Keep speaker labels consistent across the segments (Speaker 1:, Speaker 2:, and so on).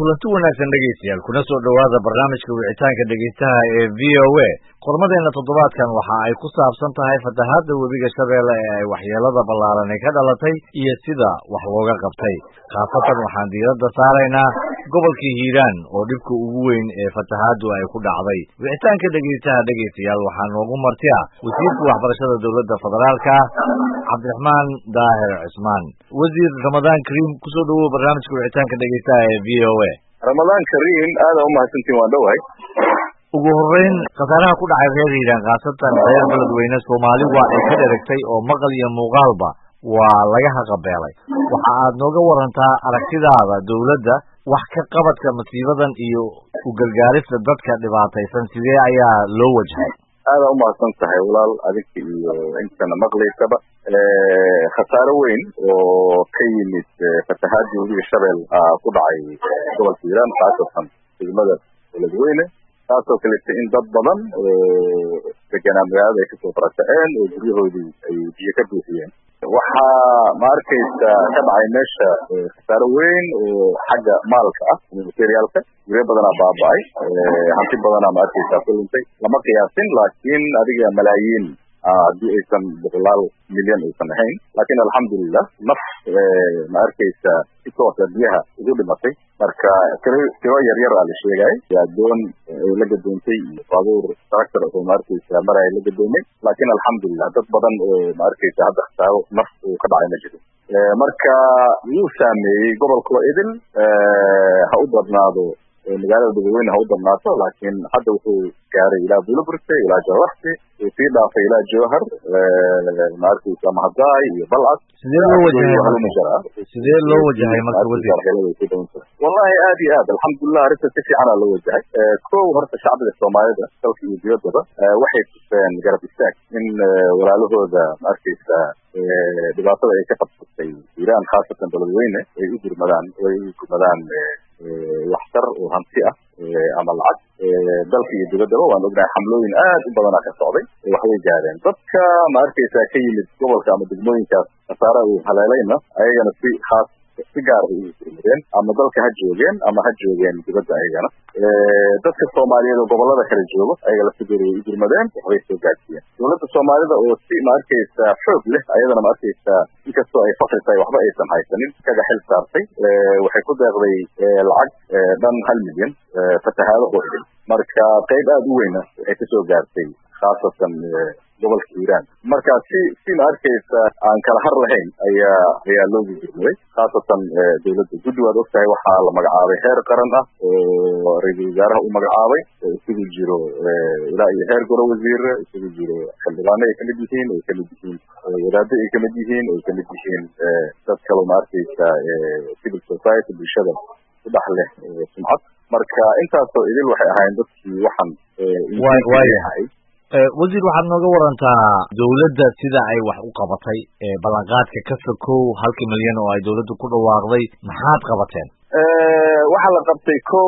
Speaker 1: kulanti wanaagsan dhegeystayaal kuna soo dhawaada barnaamijka wicitaanka dhegeystaha ee VOA. Qormadeena toddobaadkan waxa ay ku saabsan tahay fatahaadda webiga Shabeelle ee ay waxyeelada ballaaran ka dhalatay iyo sida wax looga qabtay. Khaasatan waxaan diiradda saaraynaa gobolka Hiiraan oo dhibka ugu weyn ee fatahaaddu ay ku dhacday. Wicitaanka dhegeystayaal waxaa noogu martiya wasiirka waxbarashada dowladda federaalka Cabdiraxmaan Daahir Cismaan. Wasiir Ramadaan Kariim ku soo dhawow barnaamijka wicitaanka dhegeystaha ee VOA.
Speaker 2: Ramadaan Kariim aad u mahadsantiin waan dhawahay.
Speaker 1: ugu horeyn khasaaraha ku dhacay reer Hiiraan khaasatan reer beledweyne Soomaali waa ay ka dheregtay oo maqal iyo muuqaalba waa laga haqabeelay. Waxa aad nooga warantaa aragtidaada dowladda wax ka qabadka masiibadan iyo u gargaarista dadka dhibaataysan sidee ayaa loo wajahay?
Speaker 2: aad u mahadsan tahay walaal adiga iyo intana maqlaysaba khasaaro weyn oo ka yimid fatahaadii webiga Shabeelle ku dhacay gobolka Hiiraan khaasatan degmada beledweyne taasoo kaleetay in dad badan deganaa magaalada ay kasoo barakaceen oo guryahoodii ay biyo ka buuxiyeen. waxaa ma arkaysa ka dhacay meesha khasaaro weyn oo xagga maalka ah materiaalka guryo badanaa baaba'ay hanti badanaa ma arkaysa ku luntay lama qiyaasin laakiin adiga malaayiin haddii aysan boqolaal milyan aysan ahayn laakiin alxamdulilah naf ma arkaysa si toosa biyaha ugu dhimatay marka tiro yaryar aa la sheegay doon ay la gadoontay iyo baabuur tractor oo ma arkaysa mar ay la gadoomay laakiin alxamdulilah dad badan oo ma arkaysa hadda khasaaro naf uu ka dhacay ma jiro marka wuu saameeyey gobolka idil ha u badnaado magaalada beledweyne ha u badnaato laakiin hadda wuxuu gaaray ilaa Buulaburte ilaa Jawaxti sii dhaafay ilaa Jowhar ma arkaysa Mahadaay iyo Balcad.
Speaker 1: sidee loo wajahay marka wasiir?
Speaker 2: wallahi aad iyo aad alxamdulilah arrinta si fiican loo wajahay. kow horta shacbiga Soomaalida dalka iyo dibaddaba waxay tuseen garab istaag in walaalahooda ma arkaysa dhibaatada ay ka qabsatay Hiiraan khaasatan beledweyne ay u gurmadaan waxtar oo hanti ah ama lacag dalka iyo dibaddaba waan ognahay xamlooyin aad u badanaa ka socday waxbay gaareen dadka ma arkaysa ka yimid gobolka ama degmooyinkaas khasaaraha uu haleelayna ayagana si gaar ay u gurmadeen ama dalka ha joogeen ama ha joogeen dibadda ayagana dadka Soomaaliyeed oo gobolada kala joogo ayaga laftigooda way u gurmadeen waxbay soo gaarsiiyeen dowladda Soomaalida oo si ma arkaysa xoog leh ayadana ma arkaysa inkastoo ay faqri tahay waxba aysan haysanin kaga xil saartay waxay ku deeqday lacag dhan 1 milyan fatahaado qoysay marka qayb aad u weyn waxay ka soo gaartay khaasatan gobolka Hiiraan marka si ma arkaysa aan kala har lahayn ayaa loo gudbiyay khaasatan dowladda guddi waad ogtahay waxaa la magacaabay heer qaran ah oo ra'iisul wasaaraha u magacaabay isugu jiro ilaa iyo heer goro wasiir isugu jiro xildhibaano ay kamid yihiin wadaaddo ay kamid yihiin dad kale ma arkaysa civil society bulshada u dhaxleh sumcad marka intaasoo idil waxay ahaayeen dadkii waxaan
Speaker 1: waayahay wasiir waxaad nooga warantaa dowladda sida ay wax u qabatay ballanqaadka ka sokow 1 milyan oo ay dowladdu ku dhawaaqday maxaad qabateen?
Speaker 2: waxaa la qabtay kow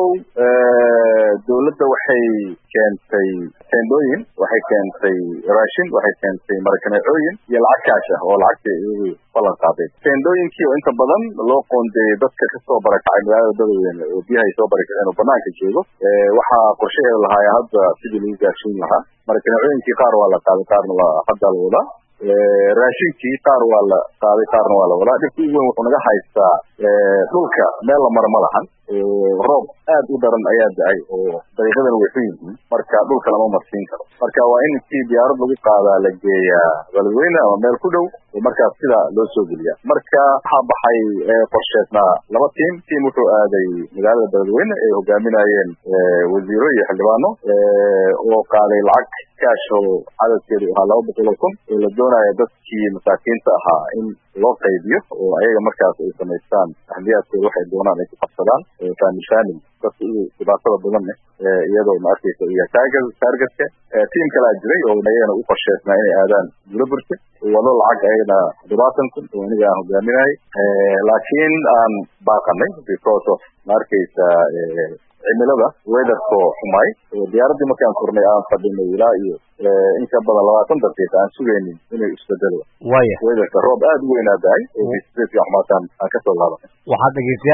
Speaker 2: dowladda waxay keentay teendooyin waxay keentay raashin waxay keentay marakaneecooyin iyo lacag kaash ah oo lacagtii iyagu ballan qaaday teendooyinkii oo inta badan loo qoondeeyey dadka kasoo barakacay magaalada beledweyne oo biyaha ay soo barakaceen oo banaanka joogo waxaa qorshaheedu lahaaya hadda sidii lagu gaarsiin lahaa marakaneecooyinkii qaar waa la qaaday qaarna hadda la wadaa raashinkii qaar waa la qaaday qaarna waa la wadaa dhibka ugu weyn wuxuu naga haystaa dhulka meel la maro ma lahan roob aad u daran ayaa da-ay oo dariiqadana way xun yihiin marka dhulka lama marsiin karo marka waa in intii diyaarad lagu qaadaa la geeyaa beledweyne ama meel ku dhow oo markaas sida loo soo geliya marka waxaa baxay qorsheednaa 2 tiim wuxuu aaday magaalada beledweyne ay hogaaminayeen wasiiro iyo xildhibaano oo qaaday lacag kaash oo cadadkeedu ahaa 200,000 oo la doonayo dadkii masaakiinta ahaa in loo qaybiyo oo ayaga markaas ay samaystaan ahliyaadkooda waxay doonaan ay ku qabsadaan family dadka ugu dhibaatada badan iyadoo ma arkaysa iyo targetka tiim kala jiray oo ayagana u qorsheysnaa inay aadaan Buulaburte wado lacag ayagana 20,000 oo aniga aan hogaaminayay laakiin aan baaqanay because of ma arkaysa cimilada weatherko xumay diyaaradii markaan furnay aan fadhinay ilaa iyo in ka badan 20 daqiiqo aan sugaynin inay isbedelo weatherka roob aad u weyn aaday oo bisbeedka xumaataan aan ka soo laabanay
Speaker 1: waxaad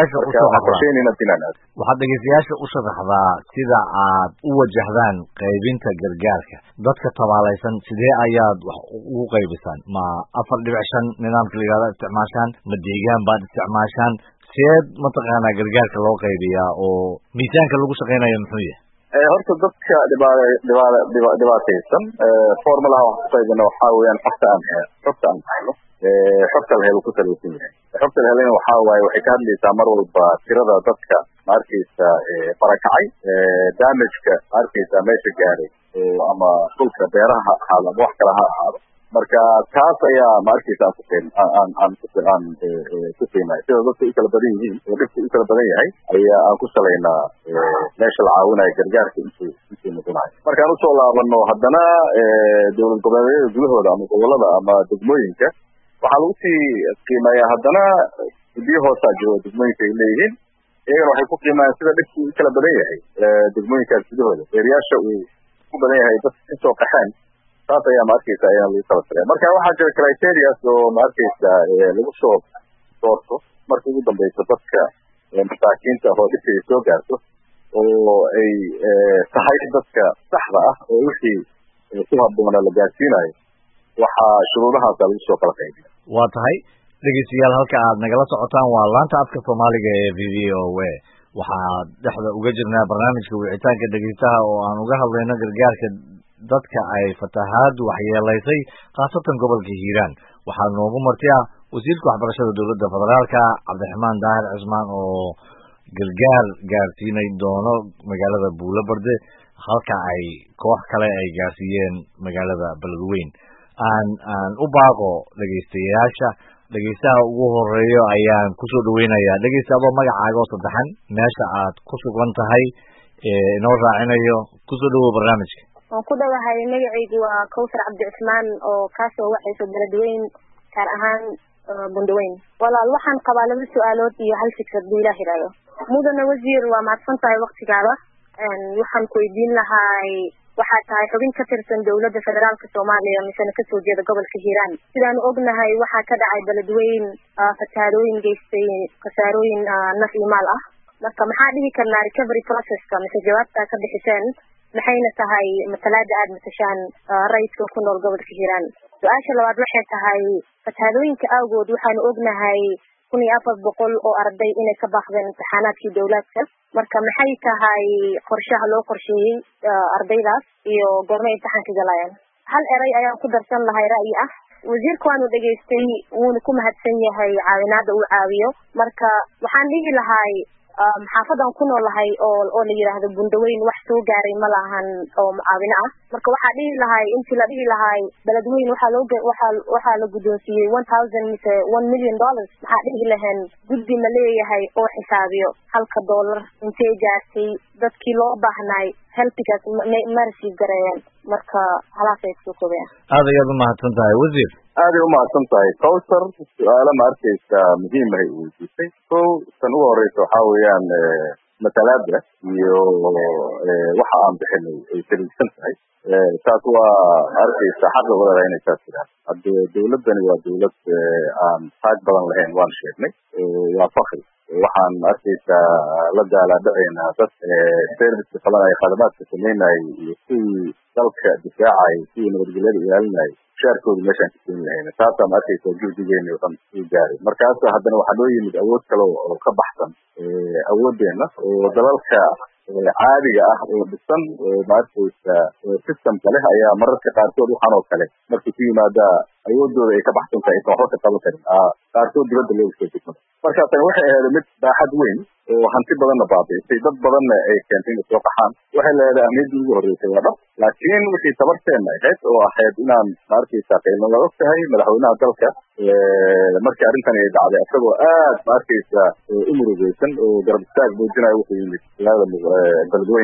Speaker 1: dhegeystayaasha u sharaxdaa sida aad u wajahdaan qaybinta gargaarka dadka tabaalaysan sidee ayaad wax ugu qaybisaan ma 4.5 nidaamka la yiraahdo isticmaashaan ma deegaan baad isticmaashaan seed mataqaanaa gargaarka loo qaybiyaa oo miisaanka lagu shaqeynayo muxuu yahay
Speaker 2: horta dadka dhibaataysan formulaha wax ku qaybina waxaa weeyaan xogta aan hayno xogta la helo ku salaysan yahay xogta la helana waxaa waaye waxay ka hadlaysaa mar walba tirada dadka ma arkaysa barakacay damageka ma arkaysa meesha gaaray ama dhulka beeraha ha ahaado ama wax kale ha ahaado marka taas ayaa ma arkaysa aan ku qiimayo sida dadka u kala badan yihiin oo dhibka u kala badan yahay ayaa aan ku salaynaa meesha la caawinayo gargaarka intuu noqonayo markaan usoo laabano haddana dowlad goboleedyada gudahooda ama gobolada ama degmooyinka waxaa lagu sii qiimeeyaa haddana biyo hoosaa jiro oo degmooyinka ay leeyihiin iyagana waxay ku qiimayaan sida dhibku u kala badan yahay degmooyinkaas gudahooda beeriyaasha uu ku badan yahay dad kasoo qaxeen taas ayaa ma arkaysa ayaa lagu kala talaya marka waxaa jira criterias oo ma arkaysa lagu soo doorto marka ugu dambeysa dadka masaakiinta oo dhibka ay soo gaarto oo ay tahay dadka saxda ah oo wixii ku habboona la gaarsiinayo waxaa shuruudahaasa lagu soo kala qaybiya
Speaker 1: waa tahay dhegeystayaal halka aad nagala socotaan waa laanta afka soomaaliga ee VOA waxaa dhexda uga jirnaa barnaamijka wicitaanka dhegeystaha oo aan uga hadlayno gargaarka dadka ay fatahaadu waxyeelaysay khaasatan gobolka hiiraan waxaa noogu martiya wasiirka waxbarashada dowladda federaalka cabdiraxmaan daahir cismaan oo gargaar gaarsiinay doono magaalada buulobarde halka ay koox kale ay gaarsiiyeen magaalada beledweyn aan u baaqo dhegeystaha ugu horeeyo ayaan kusoo dhaweynayaa dhegeysta adoo magacaaga oo saddexan meesha aad ku sugan tahay inoo raacinayo kusoo dhawow barnaamijka
Speaker 3: waan ku dhawahay magacaygu waa Kawsar Cabdi Cismaan oo kaasoo waxayso beledweyn gaar ahaan Bundaweyn walaal waxaan qabaa laba su'aalood iyo hal fikrad buu Ilaahay raayo mudane wasiir waa mahadsan tahay waqtigaada waxaan ku weydiin lahaa waxaa tahay xubin ka tirsan dowladda federaalka Soomaaliya misana ka soo jeeda gobolka Hiiraan sidaan ognahay waxaa ka dhacay beledweyn fatahaadooyin geystay khasaarooyin naf iyo maal ah marka maxaa dhihi karnaa recovery processka mise jawaabta ka bixiseen maxayna tahay matalaada aad matashaan rayidka ku nool gobolka Hiiraan su-aasha labaad waxay tahay fatahaadooyinka awgood waxaanu ognahay 1400 oo arday inay ka baaqdeen imtixaanaadkii dowladda marka maxay tahay qorshaha loo qorsheeyay ardaydaas iyo goorma imtixaanka galayaan hal eray ayaan ku darsan lahay ra'yi ah wasiirku waanu dhageystay wuuna ku mahadsan yahay caawinaada uu caawiyo marka waxaan dhihi lahay xaafadan ku noolahay oo la yiraahdo Bundaweyn wax soo gaaray ma lahan oo mucaawino ah marka waxa dhihi lahay intii la dhihi lahay beledweyn waxa la guddoonsiiyay 1000 mise $1 million waxa dhihi lahayn guddi ma leeyahay oo xisaabiyo $1 intee gaartay dadkii loo baahnay helpigaas ma rasiib gareeyeen marka halaasay ku koobaya
Speaker 1: aad ayaad u mahadsan tahay wasiir
Speaker 2: aad ay u mahadsan tahay Kawsar su'aalo ma arkaysa muhiim ah oo jirtay tan ugu horeysa waxaa weeyaan matalaada iyo waxa aan bixinay ay kalisan tahay taas waa arkaysa xagga walaalaha inay taas jiraan hadda dowladani waa dowlad aan taag badan lahayn waan sheegnay waa fakri waxaan arkaysa la daaladhacayna dad service qabanaya khadamaadka sameynaya iyo kuwii dalka difaacay kuwii nabadgelyada ilaalinaya shaarkooda meeshaan ka siin lahayna taasa ma arkaysa juhdigeena oo dhan u gaaray markaas haddana waxaa loo yimid awood kale oo ka baxsan awoodeena oo dalalka caadiga ah oo dhisan ma arkaysa systemka leh ayaa mararka qaarkood waxaan oo kale markii ku yimaada awoodooda ay ka baxsan tahay aysan waxba ka qaban karin qaarkood dibadda looga soo degmada marka tani waxay ahayd mid baaxad weyn oo hanti badanna baabi'isay dad badanna ay keentay inay soo qaxaan waxay leedahay ahmiyadda ugu horreysay waa dhab laakiin wixii tabarteenna ahayd oo ahayd inaan ma arkaysa qiimo la og tahay madaxweynaha dalka markii arrintan ay dhacday isagoo aad ma arkaysa u murugaysan oo garab istaag muujinayo wuxuu yimid magaalada beledweyne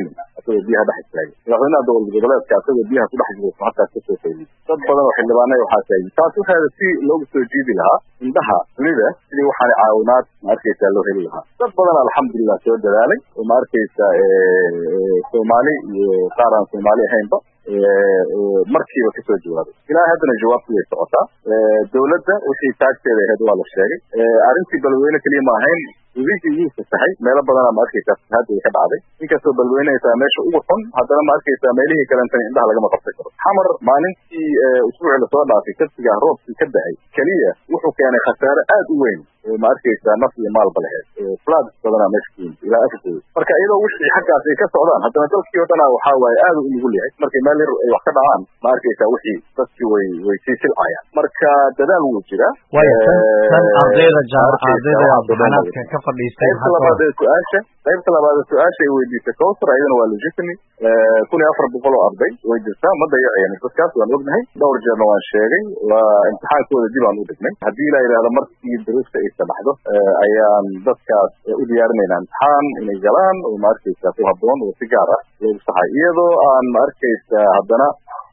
Speaker 2: asagoo biyaha dhex istaagay madaxweynaha dowlad goboleedka asagoo biyaha ku dhex jiro halkaas ka soo feegay dad badan oo xildhibaanay waxaa taagay taas waxaa si loogu soo jiidi lahaa indhaha dunida sidii waxaan caawinaad ma arkaysaa loo heli lahaa dad badan alxamdulillah soo dadaalay oo ma arkaysaa Soomaali iyo qaar aan Soomaali ahaynba markiiba ka soo jawaabay ilaa haddana jawaabtu way socotaa dowladda wixii taagteeda ahayd waa la sheegay arrintii balweyne kaliya ma ahayn wixii uu saxay meelo badan ma arkaysaa hadda ay ka dhacday inkastoo balweyne ay tahay meesha ugu xun haddana ma arkaysaa meelihii kale inta indhaha laga qabtay karo xamar maalintii usbuucii la soo dhaafay kadsiga roobkii ka da'ay kaliya wuxuu keenay khasaare aad u weyn ma arkaysaa naf iyo maalba lahayd flood badanaa meesha ku yimid ilaa afurkooda marka iyadoo wixii xaggaas ay ka socdaan haddana dalkii oo dhanaa waxaa waaye aad u nugul yahay markay meel yar ay wax ka dhacaan ma arkaysaa wixii dadkii way sii silcayaan marka dadaal wuu jiraa
Speaker 1: ardayda jaamacadda ka fadhiistay
Speaker 2: qaybta labaad su-aasha ay weydiisay Kawsar ayadana waa legitimate 1400 oo arday way jirtaa ma dayaceen dadkaas waan ognahay dhowr jeerna waan sheegay waa imtixaankooda dib aan u dhignay haddii la yiraahdo markii duruufta ay sabaxdo ayaan dadkaas u diyaarinaynaa imtixaan inay galaan oo ma arkaysaa ku habboon oo si gaar ah loogu saxay iyadoo aan ma arkaysaa haddana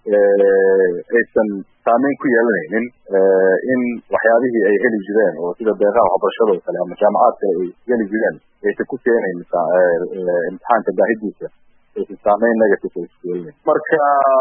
Speaker 2: aysan saameyn ku yeelanaynin in waxyaabihii ay heli jireen oo sida deeqaha waxbarashada oo kale ama jaamacad kale ay heli jireen aysan ku keenayn imtixaanka baahidiisa aysan saameyn negative ay ku yeelanayn marka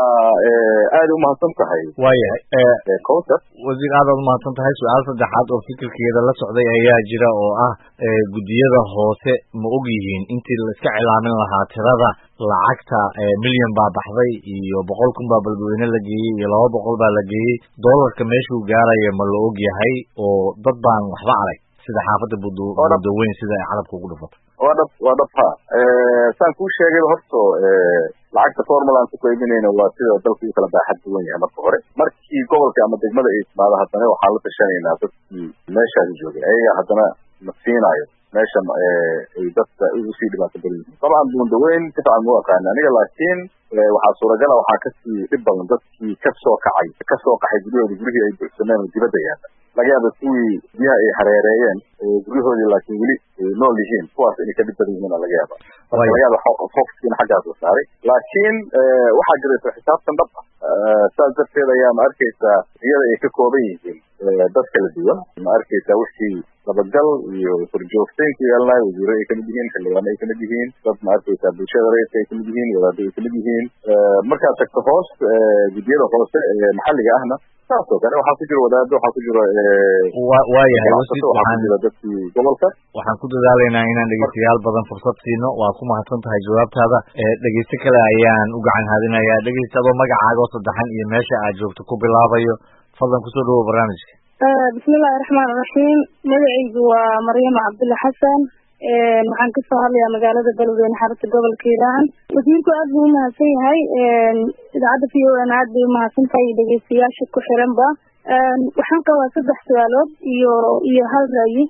Speaker 2: aad u mahadsan tahay
Speaker 1: waayahay
Speaker 2: Kawsar
Speaker 1: wasiir aad u mahadsan tahay su-aal saddexaad oo fikirkeeda la socday ayaa jira oo ah guddiyada hoose ma og yihiin intii la iska cilaamin lahaa tirada lacagta milyan baa baxday iyo 100,000 baa balweyne la geeyey iyo 200 baa la geeyey doolarka meeshuu gaaraya ma la og yahay oo dad baan waxba arag sida xaafadda budaweyn sida ay carabka ugu dhufato
Speaker 2: waa dhab ha saan kuu sheegay horto lacagta formulaan ku qaybinayna waa sida dalku u kala baaxad duwan yahay marka hore markii gobolka ama degmada ay timaado haddana waxaan la tashanaynaa dadkii meeshaasi joogay ayaga haddana na siinaayo meesha ay dadka ugu sii dhibaato badan yihiin dabcan buundaweyn si fiican mu aqaana aniga laakiin waxaa suuragala waxaa kasii dhib badan dadkii kasoo qaxay gurihii ay buuxsameen oo dibadda yaalla laga yaaba kuwii biyaha ay hareereeyeen oo guryahoodii laakiin weli nool yihiin kuwaas inay ka dhib badan yihiin laga yaaba marka laga yaaba foofkiina xaggaas la saaray laakiin waxaa jiraysa xisaabtan dhab ah saas darteed ayaa ma arkaysaa iyada ay ka kooban yihiin dad kala duwan ma arkaysaa wixii dabagal iyo horjoogtayn ku yeelanayo wasiiro ay kamid yihiin xildhibaano ay kamid yihiin dad ma arkaysaa bulshada rayidka ay kamid yihiin wadaado ay kamid yihiin markaad tagto hoos guddiyada hoose maxalliga ahna saas oo kale waxaa ku jira wadaado waxaa ku jira
Speaker 1: waayahay
Speaker 2: dadkii gobolka
Speaker 1: waxaan ku dadaalaynaa inaan dhegeystayaal badan fursad siino waa ku mahadsan tahay jawaabtaada dhegeyste kale ayaan u gacan haadinayaa dhegeysta adoo magacaaga oo saddexan iyo meesha aad joogto ku bilaabayo fadlan kusoo dhawow barnaamijka
Speaker 3: bismillahi raxmaani raxiim magacaygu waa maryama cabdulla xasan waxaan kasoo hadlayaa magaalada balweyne xarunta gobolka hiiraan wasiirku aad buu umahadsan yahay idaacadda v o n aad bay umahadsan tahay dhegeystayaasha ku xiranba waxaan qabaa 3 su-aalood iyo hal ra'yi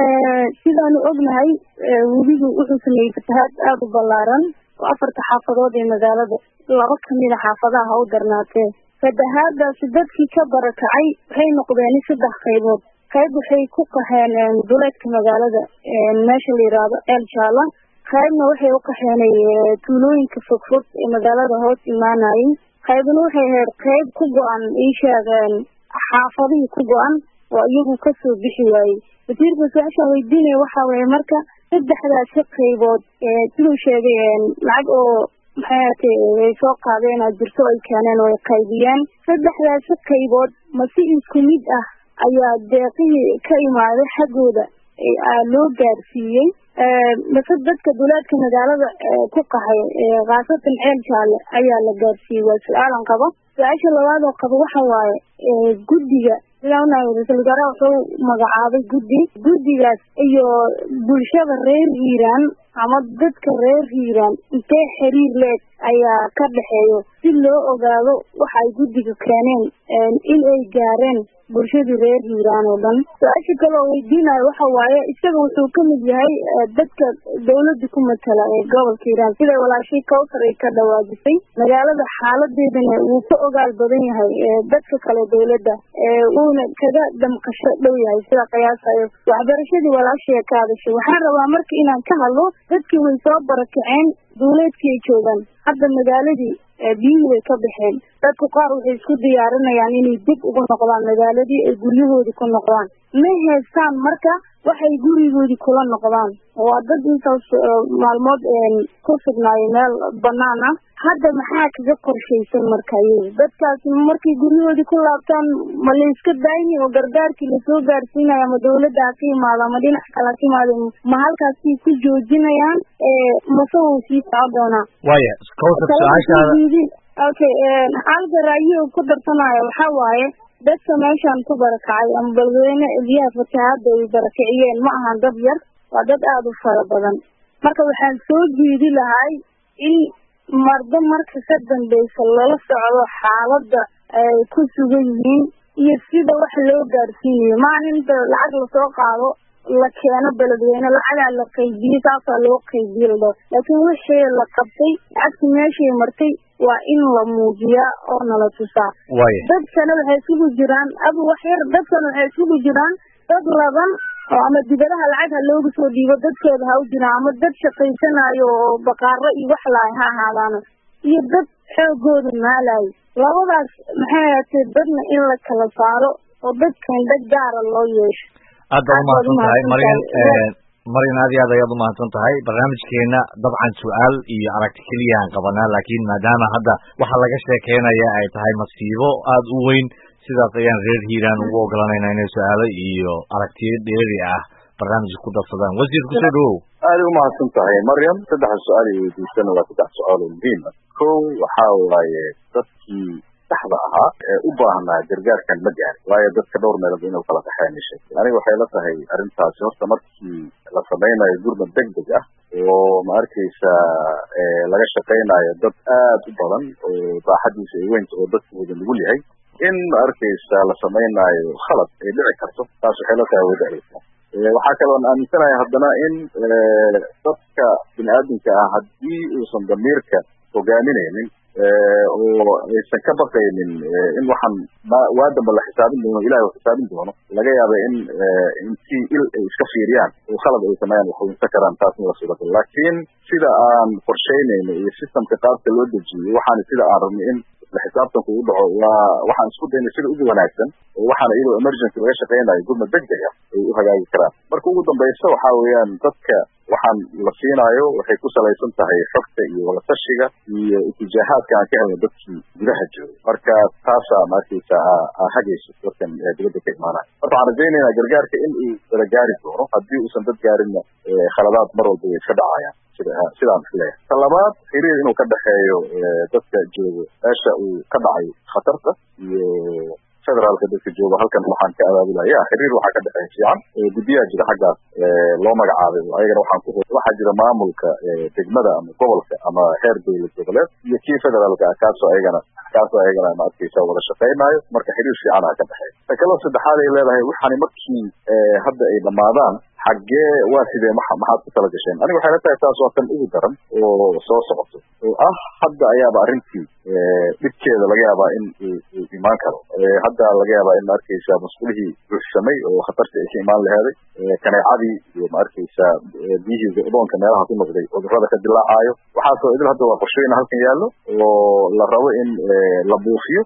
Speaker 3: sidaanu ognahay webigu wuxuu sameeyey fatahaad aada u ballaaran oo 4 xaafadood ee magaalada 2 kamida xaafadaha ha u darnaatee fatahaadaasi dadkii ka barakacay waxay noqdeen 3 qaybood qayb waxay ku qaxeen duleedka magaalada meesha la yiraahdo El Jala qaybna waxay u qaxeen tuulooyinka fogfog ee magaalada hoos imaanayay qaybna waxay ahayd qayb ku go'an ay sheegeen xaafadihii ku go'an oo iyagu ka soo bixi waayey wasiirka su-aasha weydiinaya waxaa weeye marka 3daasi qaybood siduu sheegay lacag oo maxay ay soo qaadeen jirto ay keeneen oo ay qaybiyeen 3daasi qaybood ma si isku mid ah ayaa deeqihii ka imaaday xaggooda loo gaarsiiyey mase dadka duleedka magaalada ku qaxay khaasatan El Jala ayaa la gaarsiiyey waa su-aalan qabo su-aasha labaad oo qabo waxa waaye guddiga ra-iisul wasaaraha wuxuu magacaabay guddigaas iyo bulshada reer hiiraan ama dadka reer hiiraan intee xiriir leeg ayaa ka dhexeeyo si loo ogaado waxa ay guddiga keeneen in ay gaareen bulshadii reer hiiraan oo dhan su-aasha kale oo weydiinayo waxa waaye isaga wuxuu kamid yahay dadka dawladda ku matala ee gobolka hiiraan siday walaashii Kawsar ay ka dhawaajisay magaalada xaaladeedana wuu ka ogaal badan yahay dadka kale dawladda uuna kaga damqasho dhow yahay sida qiyaasayo waxbarashadii walaashii ka hadashay waxaan rabaa marka inaan ka hadlo dadkii way soo barakaceen dawladkii ay joogaan
Speaker 4: hadda magaaladii biyihii way ka baxeen dadku qaar waxay isku diyaarinayaan inay dib ugu noqdaan magaaladii ay guryahoodii ku noqdaan ma haystaan marka waxay gurigoodii kula noqdaan waa dad intaas maalmood ku sugnaayo meel banaan ah hadda maxaa kaga qorshaysan marka iyaga dadkaasi markay guryahoodii ku laabtaan ma la iska daayni oo gargaarkii lasoo gaarsiinaya ama dawladda ha ka imaado ama dhinac kale ha ka imaado ma halkaasii ku joojinayaan mase wuu sii soco doonaa
Speaker 1: waya
Speaker 4: okay halka raayo ku darsanaya waxaa waaye dadka meeshaan ku barakacay ama balweyne biyaha fatahaada ay barakiciyeen ma ahan dad yar waa dad aada u fara badan marka waxaan soo jeedi lahay in mardo marka ka dambeysa lala socdo xaaladda ay ku sugan yihiin iyo sida wax loo gaarsiinayo maahan inta lacag lasoo qaado la keeno beledweyne lacagaa la qaybiye saasaa loo qaybiye laakiin wixii la qabtay lacagti meeshay martay waa in la muujiyaa oo nala tusaa dadkana waxay isugu jiraan adu wax yar dadkana waxay isugu jiraan dad laban oo ama dibadaha lacag ha loogu soo dhiibo dadkooda ha u jiraan ama dad shaqaysanayo oo baqaaro iyo wax lahay ha ahaadaano iyo dad xoogooda maalayo labadaas maxay ahaatee dadna in la kala saaro oo dadkan dad gaara loo yeesho
Speaker 1: aad baad umahadsan tahay Maryan aad iyo aad ayaad umahadsan tahay barnaamijkeena dabcan su-aal iyo aragti keliya aan qabanaa laakiin maadaama hadda waxa laga sheekeynaya ay tahay masiibo aada u weyn sidaas ayaan reer hiiraan ugu ogolanayna inay su-aalo iyo aragtiyo dheeri ah barnaamijka ku darsadaan wasiir kusoo dhawow
Speaker 2: aada umahadsan tahay Maryan saddex su-aal iyo weydiisana waa saddex su-aal oo muhiim ah kow waxaa waaye dadkii saxda ahaa ee u baahnaa gargaarkan ma gaarin waayo dadka dhowr meelood inuu kala kaxeynayso aniga waxay la tahay arrintaasi horta markii la samaynayo gurmad degdeg ah oo ma arkaysa laga shaqaynayo dad aad u badan oo baaxadiisa ay weynta oo dadka wada nugul yahay in ma arkaysa la samaynayo khalad ay dhici karto taas waxay la tahay wadacaysa waxaa kaloon aaminsanahay haddana in dadka bini-aadamka ah haddii uusan damiirka hogaaminaynin oo aysan ka baqaynin in waxaan waa damba la xisaabin doono ilahay uu xisaabin doono laga yaaba in intii il ay iska fiiriyaan oo khalad ay sameeyaan wax winsa karaan taasna waa suuragal laakiin sida aan qorsheynayno iyo systemka qaabka loo dejiyey waxaan sida aan rabnay in la xisaabtanku u dhaco waa waxaan isku daynay sida ugu wanaagsan oo waxaana iyadoo emergency laga shaqaynayo gurmad degdeg ah ay u hagaagi karaan marka ugu dambaysa waxaa weeyaan dadka waxaan la siinaayo waxay ku salaysan tahay xogta iyo wadatashiga iyo itijaahaadka aan ka helno dadkii gudaha joogay marka taasaa maarkaysa hagayso dadkan dibadda ka imaanaya marka waxaan rajaynaynaa gargaarka in uu wada gaari doono haddii uusan dad gaarinna khaladaad mar walba way iska dhacayaan sidaan isleeyahay ta labaad xiriir inuu ka dhexeeyo dadka joogo meesha uu ka dhacay khatarta iyo federaalka dadka jooga halkan waxaan ka abaabulaya xiriir waxaa ka dhexeeya fiican guddiyaa jira xaggaas loo magacaabay ayagana waxaa jira maamulka degmada ama gobolka ama heer dowlad goboleed iyo kii federaalka ah kaasoo ayagana ma arkaysa wada shaqaynayo marka xiriir fiican ka dhexeeya ta kaloo saddexaad ay leedahay waxaani markii hadda ay dhammaadaan xaggee waa sidee maxaad ku tala gasheen aniga waxay la tahay taas waa tan ugu daran oo soo socoto oo ah hadda ayaaba arrintii dhibkeeda laga yaabaa in uu imaan karo hadda laga yaabaa in ma arkaysa mas'uulihii buuxsamay oo khatartii ay ka imaan laheeday kaneecadii iyo ma arkaysa biyihii go'doonka meelaha ku noqday cudurrada ka dilaacayo waxaasoo idil hadda waa qorshooyin halkan yaallo oo la rabo in la buufiyo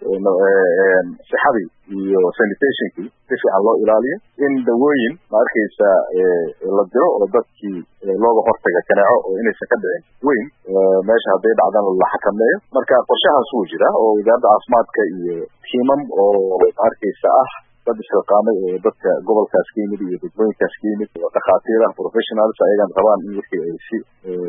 Speaker 2: sixadii iyo sanitationkii si fiican loo ilaaliyo in dawooyin ma arkaysa la diro oo dadkii looga hortaga kaneeco oo inaysan ka dhicin weyn meesha hadday dhacdana la xakameeyo marka qorshahaas wuu jira oo wasaaradda caafimaadka iyo tiimam oo ma arkaysa ah dad isxilqaamay oo dadka gobolkaas ka yimid iyo degmooyinkaas ka yimid oo dhakhaatiirah professionals ayagan rabaan in wixii ay si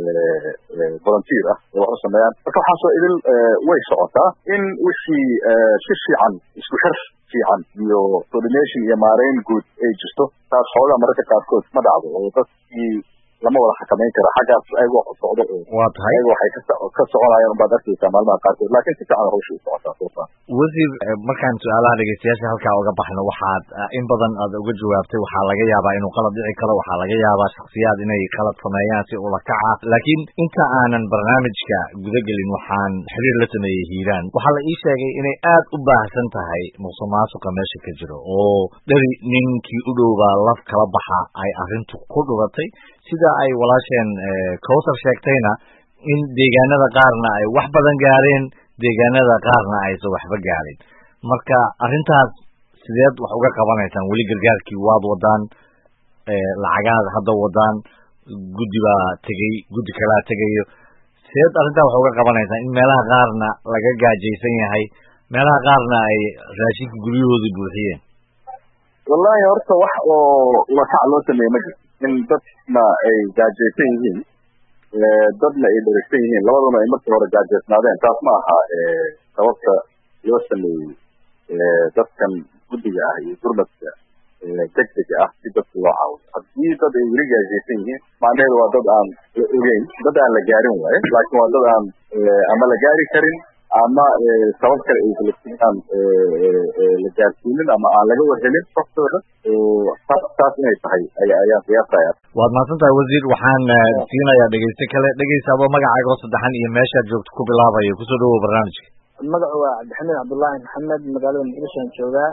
Speaker 2: volunteer ah ay wax u sameeyaan marka waxaasoo idil way socotaa in wixii si fiican isku xir fiican iyo coordination iyo maarayn guud ay jirto taas xoogaa mararka qaarkood ma dhacdo oo dadkii lama wada xakameyn kara xaggaas ayagoo socdo
Speaker 1: waa tahay
Speaker 2: ayaga waxay ka soconayaan unbaad arkaysaa maalmaha qaarkood laakiin si fiican hawsha u socotaa sootaa
Speaker 1: wasiir markaan su-aalaha dhegeystayaasha halkaa uga baxno waxaad in badan aad uga jawaabtay waxaa laga yaabaa inuu qalad dhici karo waxaa laga yaabaa shaksiyaad inay qalad sameeyaan si ula kaca laakiin inta aanan barnaamijka gudagelin waxaan xiriir la sameeyey hiiraan waxaa la ii sheegay inay aad u baahsan tahay musuqmaasuqa meesha ka jiro oo dheri ninkii u dhowbaa laf kala baxa ay arrintu ku dhugatay sida ay walaasheen Kowsar sheegtayna in deegaanada qaarna ay wax badan gaareen deegaanada qaarna aysan waxba gaarin marka arrintaas sideed wax uga qabanaysaan weli gargaarkii waad wadaan lacagaad hadda wadaan guddi baa tegey guddi kalaa tegayo sideed arrintaa wax uga qabanaysaan in meelaha qaarna laga gaajaysan yahay meelaha qaarna ay raashinka guryahoodii buuxiyeen
Speaker 2: wallahi horta wax oo lakac loo sameeye ma jirto in dadna ay gaajaysan yihiin dadna ay dheragsan yihiin labaduna ay markii hore gaajaysnaadeen taas ma aha sababta loo sameeyey dadkan guddiga ah iyo gurmadka degdega ah si dadka loo caawiyo haddii dad ay weli gaajaysan yihiin macnaheedu waa dad aan la ogeyn dad aan la gaarin waaye laakiin waa dad aan ama la gaari karin ama sabab kale ay kalasinaan la gaarsiinin ama aan laga warhelin softooda taas inay tahay ayaan qiyaasaya
Speaker 1: waad mahadsan tahay wasiir waxaan siinayaa dhegeyste kale dhegeysa adoo magacaaga oo saddexan iyo meeshaad joogto ku bilaabayo kusoo dhawow barnaamijka
Speaker 5: magacu waa cabdixamiid cabdullaahi maxamed magaalada muqdisho aan joogaa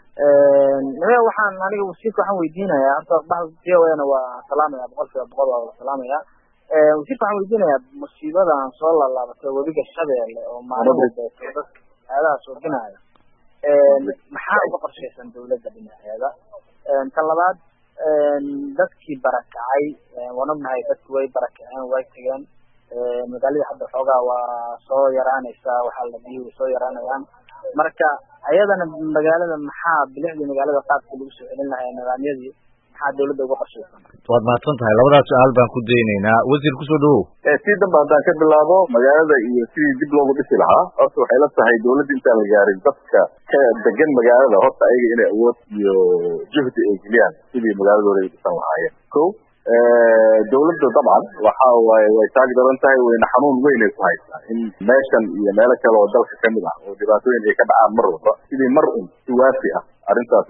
Speaker 5: waxaan aniga wasiirka waxaan weydiinayaa horta baxda VOAna waa salaamaya 100% waa salaamaya wasiirka waxaan weydiinayaa musiibadan soo laalaabatay webiga Shabeelle oo maalin walba dadka aadaha soo binaya maxaa uga qorshaysan dawladda dhinaceeda tan labaad dadkii barakacay wanagnahay dadku way barakaceen way tageen magaalada hadda xoogaa waa soo yaraanaysaa waxaa la dhihi soo yaraanayaan marka ayadana magaalada maxaa bilicda magaalada qaabka lagu soo celin lahaa nidaamyadii maxaa dawladda uga qorshaysan
Speaker 1: waad mahadsan tahay labadaas su'aal baan ku daynaynaa wasiir kusoo dhawow
Speaker 2: si danba haddaan ka bilaabo magaalada iyo sidii dib loogu dhisi lahaa horta waxay la tahay dawladda intaan la gaarin dadka ka degan magaalada horta ayaga inay awood iyo juhdi ay geliyaan sidii magaaladooda ay dhisan lahaayeen ko dawladda dabcan waxa waaye way taag daran tahay wayna xanuun weyn ay ku haysaa in meeshan iyo meelo kale oo dalka ka mid ah oo dhibaatooyin ay ka dhacaan mar walba sidii mar un si waafi ah arrintaas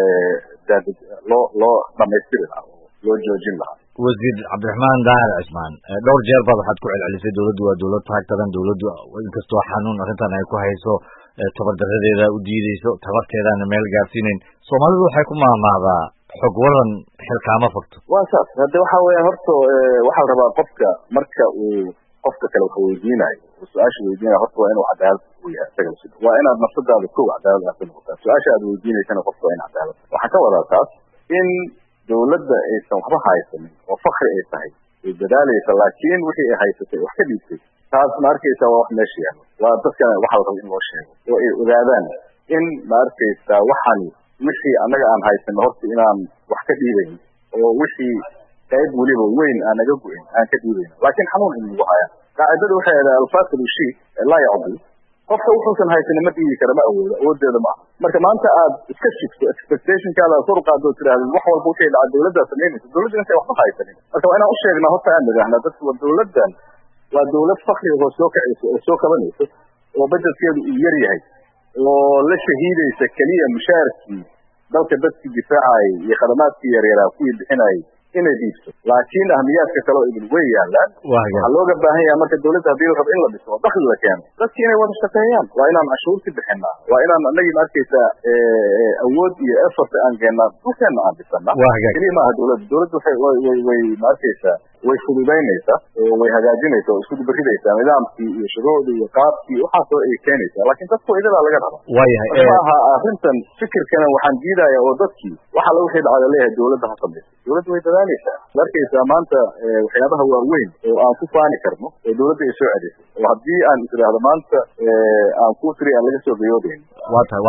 Speaker 2: loo dhamaystiri lahaa oo loo joojin lahaa
Speaker 1: wasiir cabdiraxmaan daahir cismaan dhowr jeer baad waxaad ku celcelisay dawladdu waa dawlad taag daran dawladdu inkastoo xanuun arrintan ay ku hayso tabardaradeeda u diideyso tabarteedaana meel gaarsiinayn soomaalidu waxay ku maahmaahdaa xog waran xilkaama fogto
Speaker 2: waa saas hadde waxa weeyaan horta waxaa la rabaa qofka marka uu qofka kale wax weydiinayo oo su-aasha weydiinayo horta waa inuu cadaalad u yahay isaga lasida waa inaad nafsadaada kow cadaalad aad ka noqotaa su-aasha aad weydiinaysana qofka waa in cadaalad waxaan ka wadaa taas in dawladda aysan waxba haysanin oo fakri ay tahay ay dadaalaysa laakiin wixii ay haysatay wax ka dhiibtay taas ma arkaysa waa wax meesha yaalo waa dadkana waxa la raba in loo sheego oo ay ogaadaan in ma arkaysa waxani wixii annaga aan haysano horta inaan wax ka dhiibayn oo wixii qayb weliba weyn aan naga go-in aan ka dhiibayn laakiin xanuun in lagu haya qaacidada waxay idhaha alfaasilu shay laa yacdi qofka wuxuusan haysanin ma dhiibi kara ma awoodo awoodeeda ma aha marka maanta aad iska shigto expectationkaada aad kor u qaado tiraahdo wax walba wixii dhaca dawladdaa samaynaysa dawladda intay waxba haysanin marka waa inaan u sheegnaa horta aan nidhahnaa dadka waa dawladdan waa dawlad fakriga oo soo kacaysa oo soo kabanaysa oo bajetkeedu uu yar yahay oo la shahiidaysa keliya mushaarkii dalka dadkii difaacayay iyo khadamaadkii yaryaraa kuwii bixinayay inay dhiibto laakiin ahmiyaadka kale oo idin way yaalaan waxaa looga baahan yahay marka dawladda haddii la rabo in la dhiso oo dakhli la keeno dadkii inay wada shaqeeyaan waa inaan cashuurti bixinaa waa inaan annagii ma arkaysaa awood iyo effort aan keennaa dhulkeenna aan dhisana keliya maaha dawladda way ma arkaysaa way fududaynaysaa oo way hagaajinaysaa oo isku dubaridaysaa nidaamkii iyo shuruucdii iyo qaabkii waxaasoo ay keenaysaa laakiin dadku idadaa laga raba ma aha arrintan fikirkana waxaan diidayaa oo dadkii waxa la wixii dhacda leeyahay dawladda ha samaysa dawladda way dadaalaysaa ma arkaysaa maanta waxyaabaha waaweyn oo aan ku faani karno oo dawladda ay soo celisay oo haddii aan isiraahdo maanta aan ku tiri aan laga soo gayoodayn
Speaker 1: waa tahay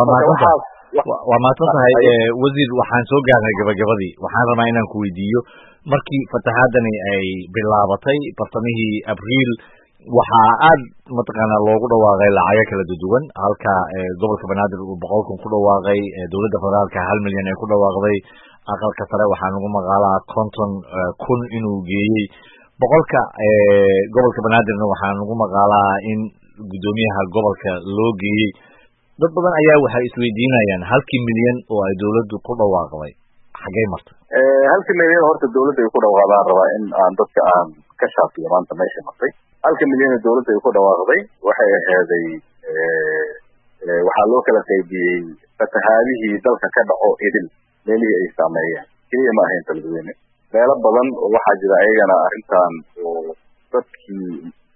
Speaker 1: waa mahadsan tahay wasiir waxaan soo gaarnay gabagabadii waxaan rabaa inaan ku weydiiyo markii fatahaadani ay bilaabatay bartamihii abriil waxaa aad mataqaanaa loogu dhawaaqay lacago kala duwan halka gobolka banaadir uu 100,000 ku dhawaaqay dawladda federaalka 1 milyan ay ku dhawaaqday aqalka sare waxaa lagu maqaalaa 50,000 inuu geeyey boqolka gobolka banaadirna waxaa lagu maqaalaa in gudoomiyaha gobolka loo geeyey dad badan ayaa waxay isweydiinayaan 1 milyan oo ay dawladdu ku dhawaaqday xagee martay
Speaker 2: 1 milyan horta dawladda ay ku dhawaaqdaan rabaa in aan dadka aan ka shaafiyo maanta meesha martay 1 milyan oo dawladda ay ku dhawaaqday waxay aheeday waxaa loo kala qaybiyey fatahaadihii dalka ka dhaco idil meelihii ay saameeyeen keliya ma ahayn talabadweyne meelo badan oo waxaa jira ayagana arrintan oo dadkii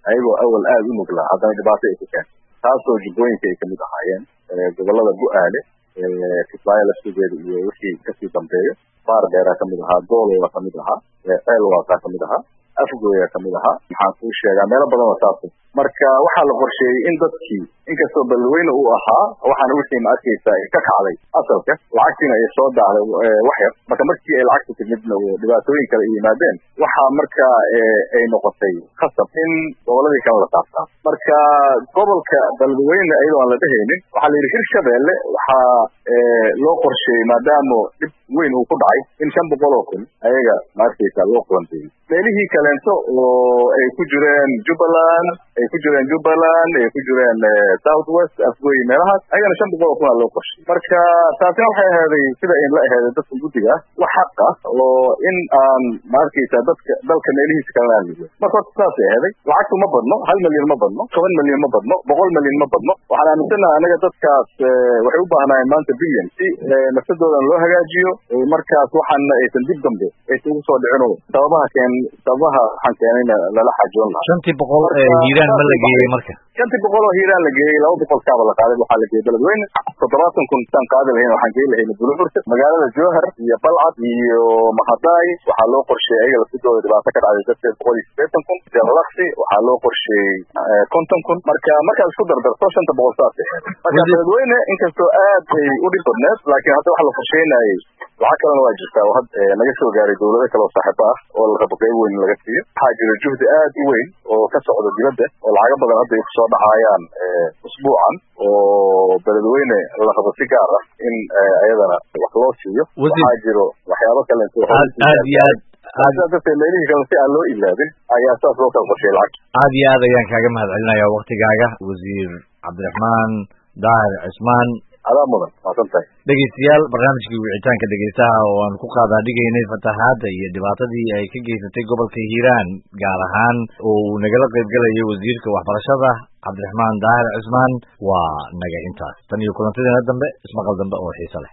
Speaker 2: ayagoo awal aada u nuglaa haddana dhibaato ay ku keentay taasoo jubbooyinka ay kamid ahaayeen gobolada bu-aale kismaayo laftigeeda iyo wixii kasii dambeeyo baar dheeraa kamid ahaa goolowaa kamid ahaa ceelwaasaa kamid ahaa afgooyaa kamid ahaa maxaan kuu sheegaa meelo badan oo saasa marka waxaa la qorsheeyey in dadkii inkastoo beledweyne uu ahaa waxaana wixii ma arkaysa ay ka kacday asalka lacagtiina ay soo daaday wax yar marka markii ay lacagta timidna dhibaatooyin kale ay yimaadeen waxaa marka ay noqotay khasab in goboladii kale la taabtaa marka gobolka beledweyne iyadoo aan la dhehaynin waxaa la yidhi hirshabeelle waxaa loo qorsheeyey maadaama dhib weyn uu ku dhacay in 500 oo kun ayaga ma arkaysa loo qoonteeyey meelihii kaleento oo ay ku jireen Jubbaland ay ku jireen South West afgooy meelahaas ayagana 500 oo kun loo qorsheeyey marka taasina waxay ahayd sida in la ahayd dadka guddiga wax xaq ah oo in aan ma arkaysa dalka meelihiisa kale aan liyo marka taas ay ahayd lacagtu ma badno 1 milyan ma badno 10 milyan ma badno 100 milyan ma badno waxaan aaminsanahay anaga dadkaas waxay u baahnayeen maanta bilyan si nafsadooda loo hagaajiyo markaas waxaana aysan dib dambe ay ugu soo dhicino sababaha waxaan keenayna lala xajoon lahaa
Speaker 1: 500 hiiraan ma la geeyey marka
Speaker 2: 500 oo hiiraan la geeyey 200 kaaba la qaaday waxaa la geeyey beledweyne 70 kun tan qaadi lahayn waxaan geeyey lahayn bulurta magaalada jowhar iyo balcad iyo mahadaay waxaa loo qorsheeyay ayaga lasidooda dhibaato ka dhacday dadka 180 kun jalaksi waxaa loo qorsheeyey 50 kun marka isku dardarto 500 saas marka beledweyne inkastoo aad ay u dhib badneed laakiin hadda waxa la qorsheynayay lacag kalena waa jirtaa oo had naga soo gaaray dawlado kale oo saaxiibo ah oo la rabo qayb weyn laga siiyo waxaa jira juhdi aad u weyn oo ka socda dibadda oo lacago badan hadda ay kusoo dhacayaan usbuucan oo beledweyne la rabo si gaar ah in ayadana wax loo siiyo waxaa jiro waxyaabo kale dadka meelihii kale si aan loo ilaabin ayaa saas loo kala qorsheeyay lacag
Speaker 1: aad iyo aad ayaan kaaga mahadcelinayaa waktigaaga wasiir cabdiraxmaan daahir cismaan
Speaker 2: adaa mudan maasantahay
Speaker 1: dhegeystayaal barnaamijkii wicitaanka dhegeystaha oo aan ku qaadaadhigaynay fatahaadda iyo dhibaatadii ay ka geysatay gobolka hiiraan gaar ahaan oo uu nagala qaybgelayay wasiirka waxbarashada cabdiraxmaan daahir cismaan waa naga intaas tan iyo kulantadeena dambe ismaqal dambe oo xiiso leh